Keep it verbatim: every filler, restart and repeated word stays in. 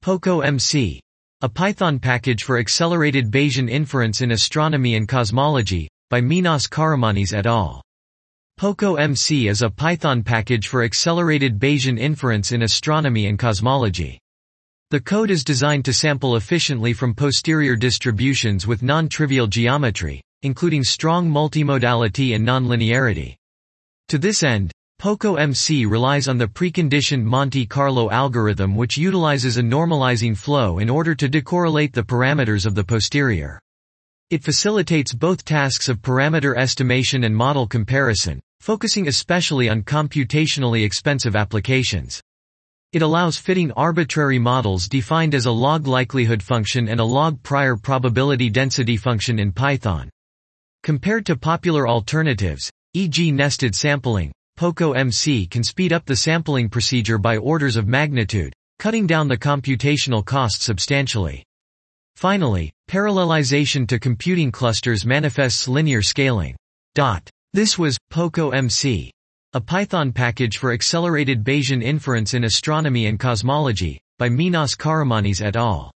PocoMC. A Python package for accelerated Bayesian inference in astronomy and cosmology, by Minas Karamanis et al. PocoMC is a Python package for accelerated Bayesian inference in astronomy and cosmology. The code is designed to sample efficiently from posterior distributions with non-trivial geometry, including strong multimodality and nonlinearity. To this end, PocoMC relies on the preconditioned Monte Carlo algorithm, which utilizes a normalizing flow in order to decorrelate the parameters of the posterior. It facilitates both tasks of parameter estimation and model comparison, focusing especially on computationally expensive applications. It allows fitting arbitrary models defined as a log likelihood function and a log prior probability density function in Python. Compared to popular alternatives, for example nested sampling, PocoMC can speed up the sampling procedure by orders of magnitude, cutting down the computational cost substantially. Finally, parallelization to computing clusters manifests linear scaling. This was PocoMC, a Python package for accelerated Bayesian inference in astronomy and cosmology, by Minas Karamanis et al.